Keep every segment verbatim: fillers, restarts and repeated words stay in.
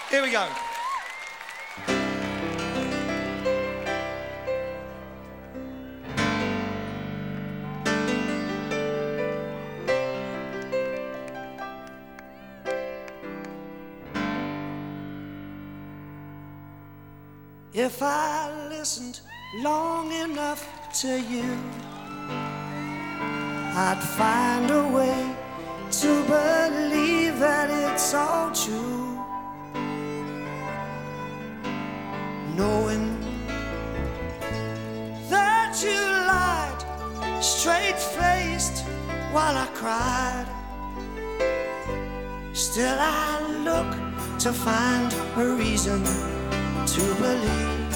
Here we go. If I listened long enough to you, I'd find a way to believe that it's all true. Knowing that you lied straight-faced while I cried, still I look to find a reason to believe.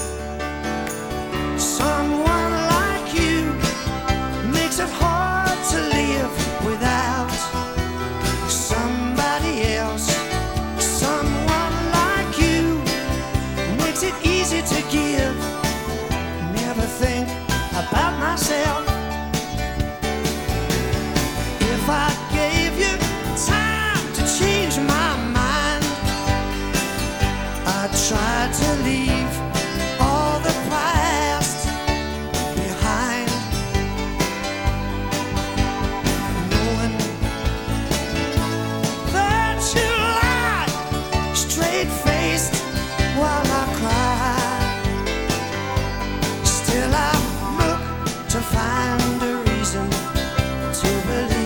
Someone like you makes it hard to live without somebody else. Someone like you makes it easy to give. Never think about myself. If I gave you time to change my mind, I'd try to leave all the past behind, knowing that you lied straight-faced while I cried. Still I look to find a reason to believe.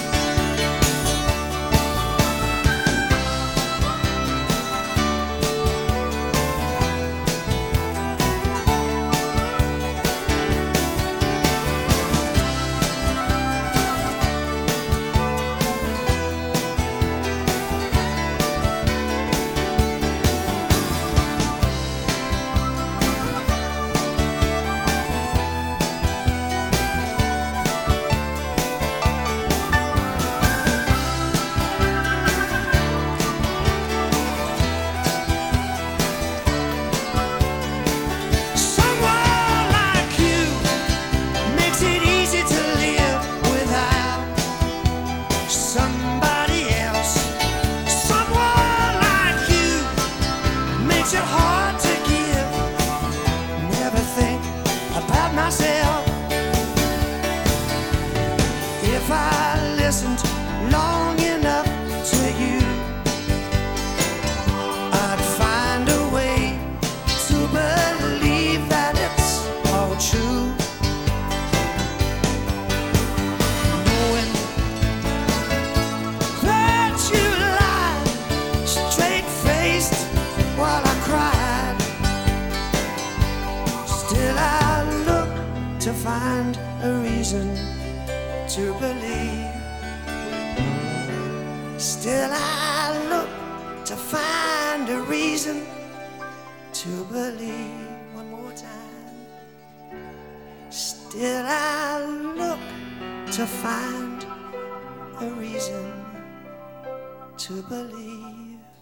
If I listened long enough to you, I'd find a way to believe that it's all true. Knowing that you lied straight-faced while I cried, still I look to find a reason to believe. Still I look to find a reason to believe. One more time. Still I look to find a reason to believe.